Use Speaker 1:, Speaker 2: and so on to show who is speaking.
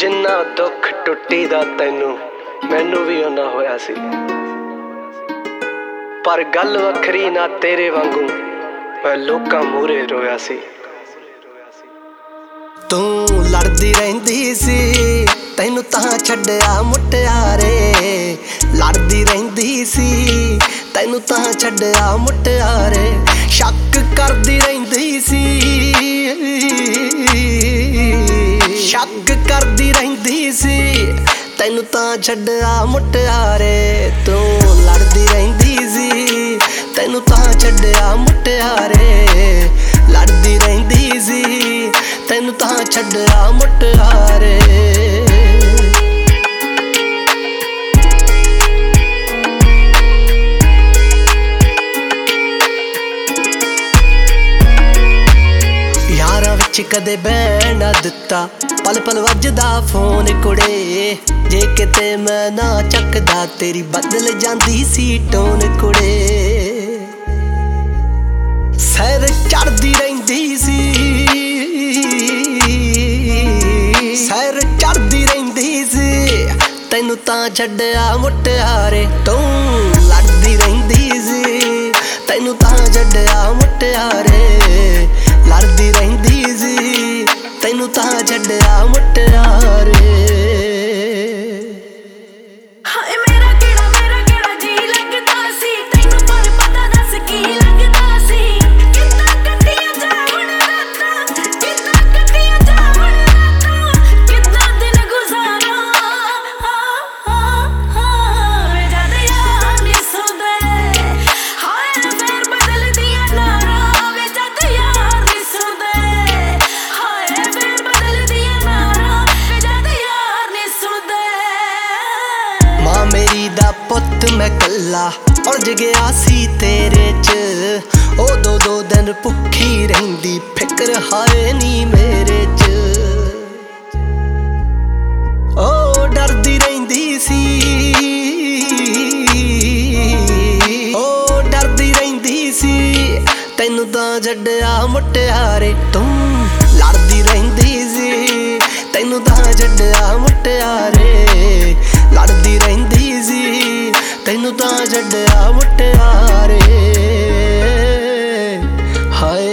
Speaker 1: जिन्ना दुख टुट्टी दा तैनू मैनू भी उन्ना होया सी, पर गल वखरी ना तेरे वांगू मैं लोकां मूहरे रोया सी।
Speaker 2: तू लड़दी रहिंदी सी तैनू तां छड्डिया मुटियारे, लड़दी रहिंदी सी तैनू तां छड्डिया मुटियारे, शक करदी रहिंदी सी, शक करदी रहिंदी सी तैनू तां छड्डिया मुटियारे। तू लड़दी रहिंदी सी तैनू तां छड्डिया मुटियारे, लड़दी रहिंदी सी तैनू तां छड्डिया मुटियारे। यारां विच कदे बहन ना दिता, पल पल वजदा फोन कुड़े, जे किते मैं ना चकदा तेरी बदल जांदी सी टोन कुड़े। सैर चढ़दी रहिंदी सी, सैर चढ़दी रहिंदी सी तैनू तां छड्डिया मुटियारे। तू लड़दी रहिंदी सी तैनू तां छड्डिया मुटियारे, लड़दी रहिंदी सी तैनू तां छड्डिया मुटियारे। मेरी दा पुत मैं कल्ला उलझ गया सी तेरे च, ओ दो दिन भुखी रहिंदी फिक्र हाए नी मेरे च। ओ डरदी रहिंदी सी, ओ डरदी रहिंदी सी तैनू तां छड्डिया मुटियारे। तू लड़दी रहिंदी सी तैनू तां छड्डिया मुटियारे, लड़दी रहिंदी सी तैनू तां छड्डिया मुटियारे। हाय